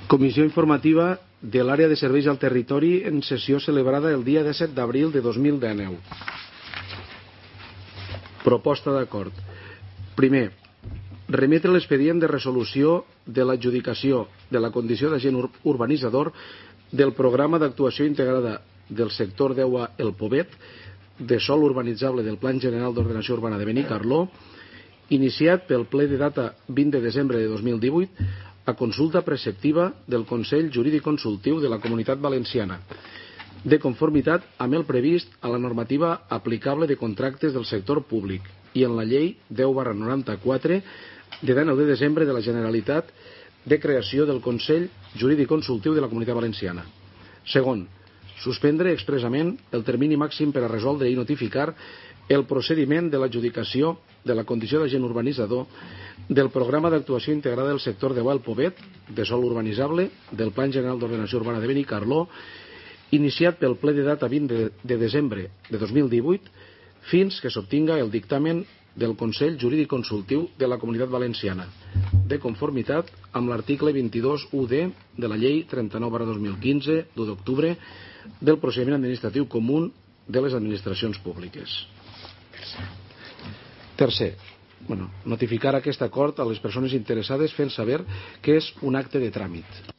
Comissió informativa de l'àrea de serveis al territori en sessió celebrada el dia 17 d'abril de 2019. Proposta d'acord. Primer, remetre l'expedient de resolució de l'adjudicació de la condició d'agent urbanitzador del programa d'actuació integrada del sector d'EUA El Pobet de sòl urbanitzable del Plan General d'Ordenació Urbana de Benicarló, iniciat pel ple de data 20 de desembre de 2018 a consulta preceptiva del Consell Jurídic Consultiu de la Comunitat Valenciana, de conformitat amb el previst a la normativa aplicable de contractes del sector públic i en la llei 10/94 de 19 de desembre de la Generalitat de creació del Consell Jurídic Consultiu de la Comunitat Valenciana. Segon, suspendre expressament el termini màxim per a resoldre i notificar el procediment de l'adjudicació de la condició d'agent urbanitzador del programa d'actuació integrada del sector d'EUA El Pobet de sòl urbanitzable del Plan General d'Ordenació Urbana de Benicarló, iniciat pel ple de data 20 de desembre de 2018 fins que s'obtinga el dictamen del Consell Jurídic Consultiu de la Comunitat Valenciana, de conformitat amb l'article 22.1d de la llei 39/2015 d'1 d'octubre del procediment administratiu comú de les administracions públiques. Tercer, notificar aquest acord a les persones interessades fent saber que és un acte de tràmit.